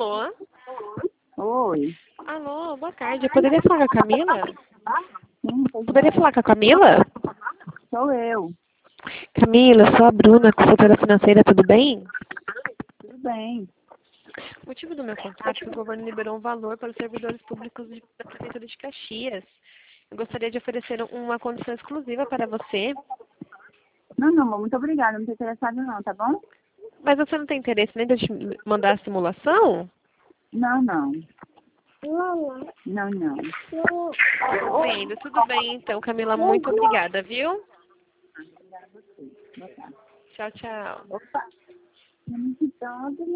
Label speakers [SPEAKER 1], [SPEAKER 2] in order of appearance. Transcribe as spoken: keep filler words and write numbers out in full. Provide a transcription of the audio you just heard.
[SPEAKER 1] Alô?
[SPEAKER 2] Oi.
[SPEAKER 1] Alô, boa tarde. Eu poderia falar com a Camila?
[SPEAKER 2] Sim, pois
[SPEAKER 1] Poderia
[SPEAKER 2] não.
[SPEAKER 1] falar com a Camila?
[SPEAKER 2] Sou eu.
[SPEAKER 1] Camila, eu sou a Bruna, consultora financeira, tudo bem?
[SPEAKER 2] Tudo bem.
[SPEAKER 1] O motivo do meu contato é que o governo liberou um valor para os servidores públicos de- da Prefeitura de Caxias. Eu gostaria de oferecer uma condição exclusiva para você,
[SPEAKER 2] Não, não, amor, muito obrigada. Não estou interessada não, tá bom?
[SPEAKER 1] mas você não tem interesse nem de eu te mandar a simulação?
[SPEAKER 2] Não, não. Não, não.
[SPEAKER 1] Entendo. Tudo bem, então, Camila. Muito obrigada, viu?
[SPEAKER 2] Obrigada a você. Boa tarde.
[SPEAKER 1] Tchau, tchau.
[SPEAKER 2] Opa. Então,